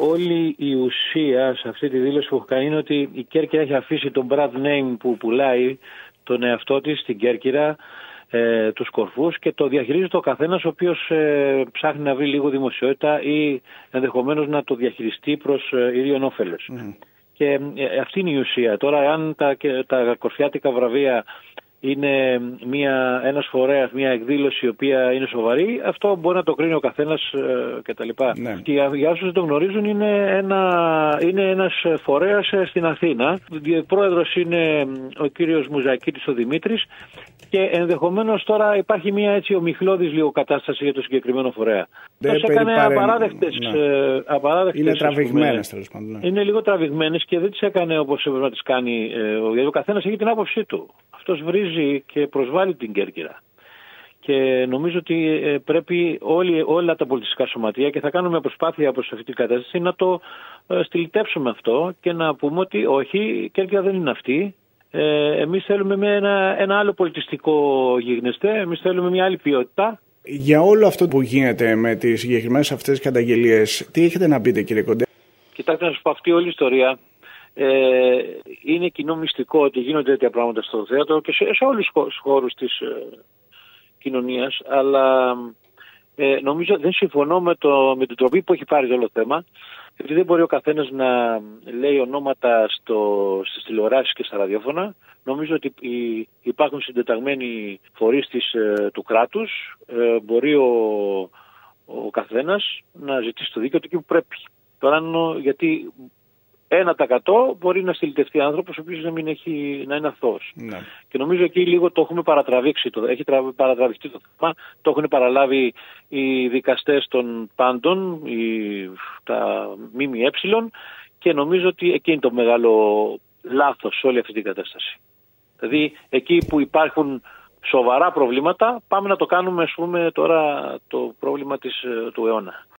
όλη η ουσία σε αυτή τη δήλωση που έχω κάνει είναι ότι η Κέρκυρα έχει αφήσει τον brand name που πουλάει τον εαυτό της στην Κέρκυρα, τους κορφούς, και το διαχειρίζεται ο καθένας ο οποίος ψάχνει να βρει λίγο δημοσιότητα ή ενδεχομένως να το διαχειριστεί προς ίδιον όφελος. Και αυτή είναι η ουσία. Τώρα, αν τα κορφιάτικα βραβεία είναι ένας φορέας, μια εκδήλωση η οποία είναι σοβαρή, αυτό μπορεί να το κρίνει ο καθένας κτλ. Ναι. Και για όσους δεν το γνωρίζουν, είναι ένας φορέας στην Αθήνα. Πρόεδρος είναι ο κύριος Μουζακίτης ο Δημήτρης, και ενδεχομένως τώρα υπάρχει μια έτσι ομιχλώδης λίγο κατάσταση για το συγκεκριμένο φορέα. Τους έκανε απαράδεκτες. Είναι τραβηγμένες, τέλος πάντων. Είναι λίγο τραβηγμένες και δεν τις έκανε όπως έπρεπε να τις κάνει. Γιατί ο καθένας έχει την άποψή του. Αυτός βρίζει και προσβάλλει την Κέρκυρα. Και νομίζω ότι πρέπει όλα τα πολιτιστικά σωματεία, και θα κάνουμε μια προσπάθεια προς αυτή την κατάσταση, να το στυλιτεύσουμε αυτό και να πούμε ότι όχι, η Κέρκυρα δεν είναι αυτή. Εμείς θέλουμε ένα άλλο πολιτιστικό γίγνεσθε, εμείς θέλουμε μια άλλη ποιότητα. Για όλο αυτό που γίνεται με τις συγκεκριμένες αυτές καταγγελίες, τι έχετε να πείτε, κύριε Κοντέ? Κοιτάξτε, να σας πω, αυτή όλη η ιστορία είναι κοινό μυστικό ότι γίνονται τέτοια πράγματα στο θέατρο και σε όλους τους χώρους της κοινωνίας, αλλά νομίζω δεν συμφωνώ με την τροπή που έχει πάρει το όλο θέμα, γιατί δεν μπορεί ο καθένας να λέει ονόματα στις τηλεοράσεις και στα ραδιόφωνα. Νομίζω ότι υπάρχουν συντεταγμένοι φορείς του κράτους. Μπορεί ο καθένας να ζητήσει το δίκαιο του εκεί που πρέπει. Τώρα, γιατί 1% μπορεί να στυλιτευτεί άνθρωπος ο οποίος να είναι αθώος. Ναι. Και νομίζω εκεί λίγο το έχουμε παρατραβήξει. Έχει παρατραβηχτεί το θέμα. Το έχουν παραλάβει οι δικαστές των πάντων, τα ΜΜΕ, και νομίζω ότι εκεί είναι το μεγάλο λάθος σε όλη αυτή την κατάσταση. Δηλαδή εκεί που υπάρχουν σοβαρά προβλήματα, πάμε να το κάνουμε, ας πούμε, τώρα το πρόβλημα του αιώνα.